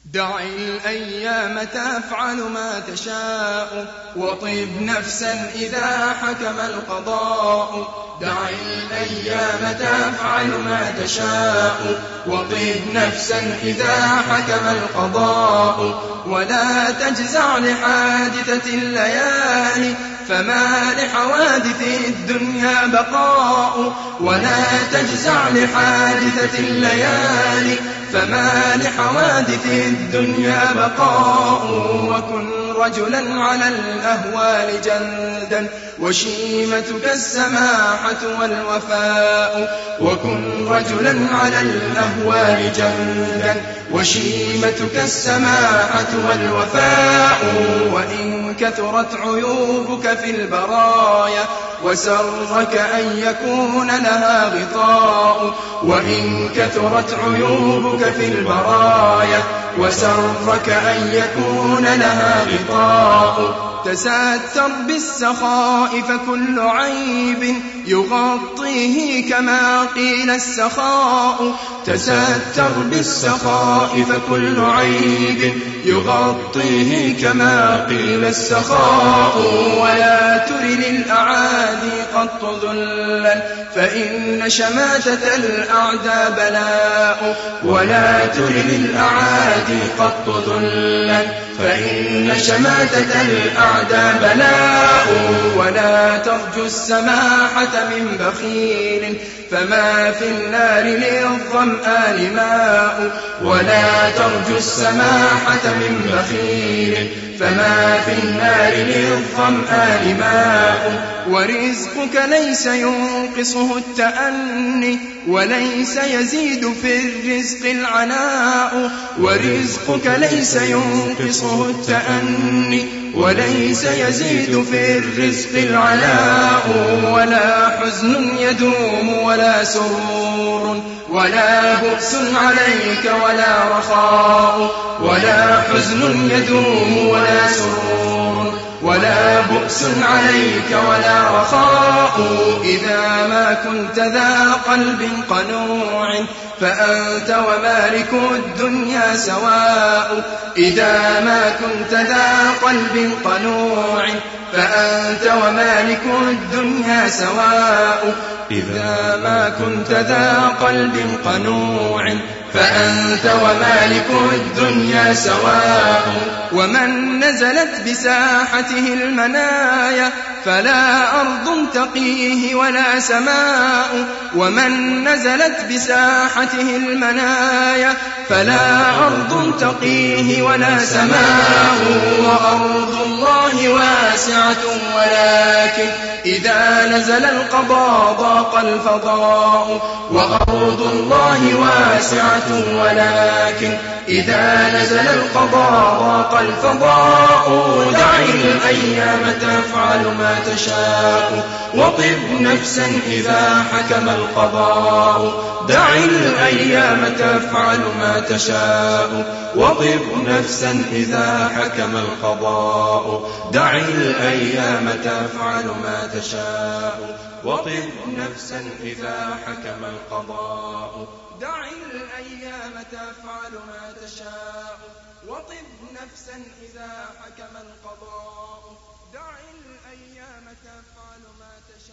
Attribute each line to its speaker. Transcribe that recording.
Speaker 1: دع الأيام تفعل ما تشاء وطب نفسا إذا حكم القضاء. دع الأيام تفعل ما تشاء وطب نفسا إذا حكم القضاء. ولا تجزع لحادثة الليالي فما لحوادث الدنيا بقاء. ولا تجزع لحادثة الليالي فما لحوادث الدنيا بقاء. وكن رجلا على الأهوال جلدا وشيمتك السماحة والوفاء. وكن رجلا على الأهوال جلدا وشيمتك السماحة والوفاء. وإن كثرت عيوبك في البرايا وسرك أن يكون لها غطاء. وإن كثرت عيوبك في البرايا وسرك أن يكون لها غطاء. تستر بالسخاء فكل عيب يغطيه كما قيل السخاء. تستر بالسخاء فكل عيب يغطيه كما قيل السخاء. ولا تر للأعادي قط ذلا فإن شماتة الأعداء بلاء. ولا تر للأعادي قط ذلا فإن شماتة الأعداء بلاء. ولا ترجو السماحة من بخيل فما في النار للظمآن ماء. ولا ترجو السماحة من بخيل فما في النار للظمآن ماء. ورزقك ليس ينقصه التأني وليس يزيد في الرزق العناء. ورزقك ليس ينقصه التأني وليس يزيد في الرزق العناء. ولا حزن يدوم ولا سرور ولا بؤس عليك ولا رخاء. ولا حزن يدوم ولا سرور ولا بؤس عليك ولا رخاء. إذا ما كنت ذا قلب قنوع فأنت ومالك الدنيا سواء. إذا ما كنت ذا قلب قنوع فأنت ومالك الدنيا سواء. إذا ما كنت ذا قلب قنوع فأنت ومالك الدنيا سواء. ومن نزلت بساحته المنايا فلا أرض تقيه ولا سماء. ومن نزلت بساحته المنايا فلا أرض تقيه ولا سماء. وأرض الله واسعة ولكن إذا نزل القضاء ضاق الفضاء. وأرض الله واسعة ولكن إذا نزل القضاء ضاق الفضاء. دع الأيام تفعل ما تشاء وطب نفسا إذا حكم القضاء. دع الأيام تفعل ما تشاء وطب نفسا إذا حكم القضاء. دع الأيام تفعل ما تشاء وطب نفسا إذا حكم القضاء. دع الأيام تفعل ما تشاء وطب نفسا إذا حكم القضاء. دع الأيام تفعل ما تشاء.